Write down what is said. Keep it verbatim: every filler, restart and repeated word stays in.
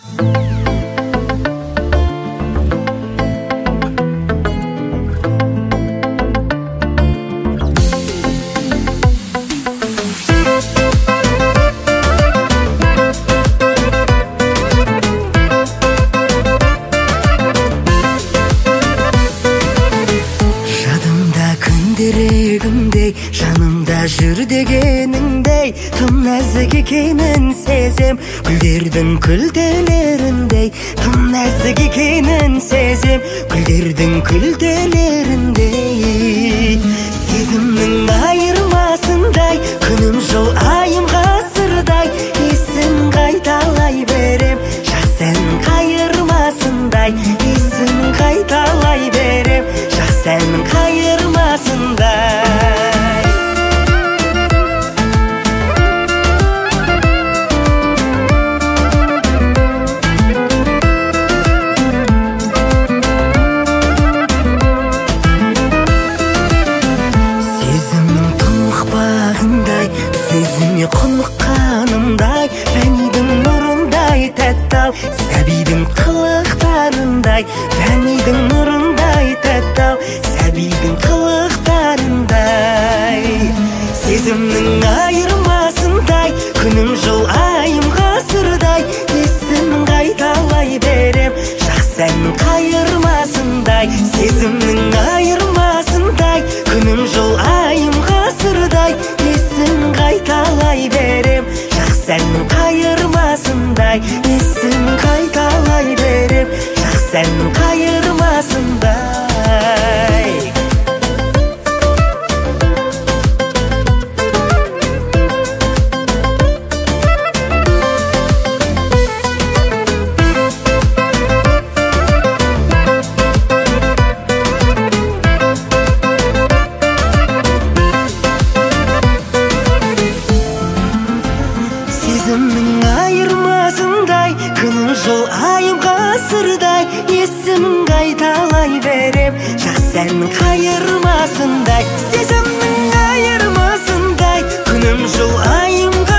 Күндерегімдей жанымда жүр дегеніңдей, тым нәзік екенін сезем. Гүлдердің күлтелеріндей, тым нәзік екенін сезем. Гүлдердің күлтелеріндей, сезімнің айырмасындай, күнім жыл айым ғасырдай, есін қайталай берем. Жас әннің қайырмасындай, есін қайталай берем. Жас әннің қайырмасындай. Сезімнің тұнық бағындай, сөзіме құныққанымдай, фәнидің нұрындай тәтті-ау, сәбидің қылықтарындай, фәнидің нұрындай тәтті-ау, сәбидің қылықтарындай. Сезімнің айырмасындай, күнім жыл айым ғасырдай, есін қайталай берем. Жас әннің қайырмасындай, сезімнің айырмасындай, күнім жыл айым ғасырдай, есін қайталай берем. Жас әннің қайырмасындай, есін қайталай берем. Жас әннің қайырмасындай. Сезімнің айырмасындай, күнім жыл айым ғасырдай, есімін қайталай берем. Жас әннің қайырмасындай, сезімнің айырмасындай, күнім жыл айым